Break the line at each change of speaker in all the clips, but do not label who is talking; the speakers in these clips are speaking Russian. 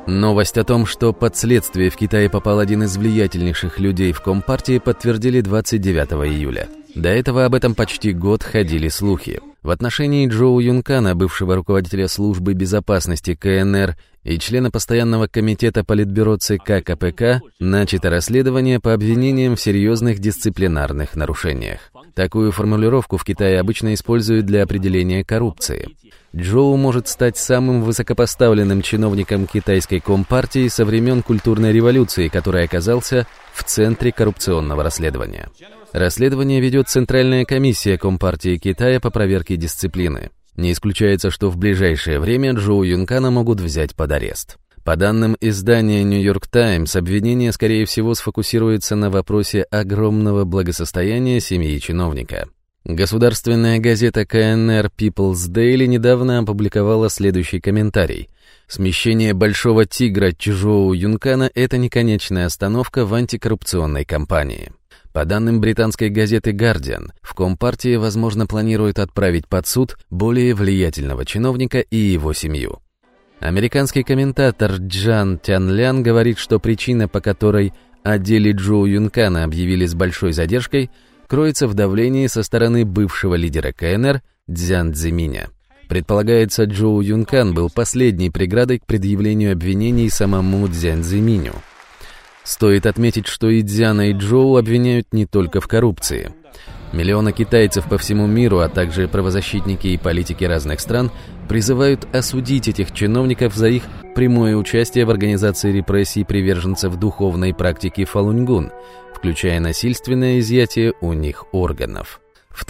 Новость о том, что под следствие в Китае попал один из влиятельнейших людей в Компартии, подтвердили 29 июля. До этого об этом почти год ходили слухи. В отношении Чжоу Юнкана, бывшего руководителя службы безопасности КНР и члена постоянного комитета Политбюро ЦК КПК, начато расследование по обвинениям в серьезных дисциплинарных нарушениях. Такую формулировку в Китае обычно используют для определения коррупции. Чжоу может стать самым высокопоставленным чиновником китайской Компартии со времен культурной революции, который оказался в центре коррупционного расследования. Расследование ведет Центральная комиссия Компартии Китая по проверке дисциплины. Не исключается, что в ближайшее время Чжоу Юнкана могут взять под арест. По данным издания «Нью-Йорк Таймс», обвинение, скорее всего, сфокусируется на вопросе огромного благосостояния семьи чиновника. Государственная газета КНР People's Daily недавно опубликовала следующий комментарий. Смещение большого тигра Чжоу Юнкана – это не конечная остановка в антикоррупционной кампании. По данным британской газеты «Гардиан», в Компартии, возможно, планируют отправить под суд более влиятельного чиновника и его семью. Американский комментатор Джан Тянлян говорит, что причина, по которой о деле Чжоу Юнкана объявили с большой задержкой, кроется в давлении со стороны бывшего лидера КНР Цзян Цзиминя. Предполагается, Чжоу Юнкан был последней преградой к предъявлению обвинений самому Цзян Цзиминю. Стоит отметить, что и Цзяна, и Чжоу обвиняют не только в коррупции. Миллионы китайцев по всему миру, а также правозащитники и политики разных стран призывают осудить этих чиновников за их прямое участие в организации репрессий приверженцев духовной практики Фалунь-Гун, включая насильственное изъятие у них органов. В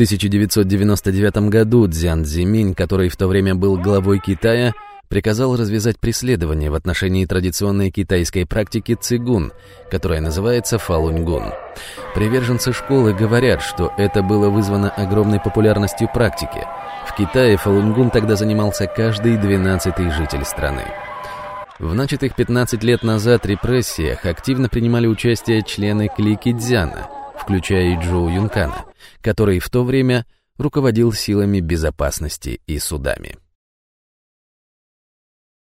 1999 году Цзян Цзиминь, который в то время был главой Китая, приказал развязать преследование в отношении традиционной китайской практики цигун, которая называется Фалунь-Гун. Приверженцы школы говорят, что это было вызвано огромной популярностью практики. В Китае Фалунь-Гун тогда занимался каждый 12-й житель страны. В начатых 15 лет назад репрессиях активно принимали участие члены клики Цзяна, включая и Чжоу Юнкана, который в то время руководил силами безопасности и судами.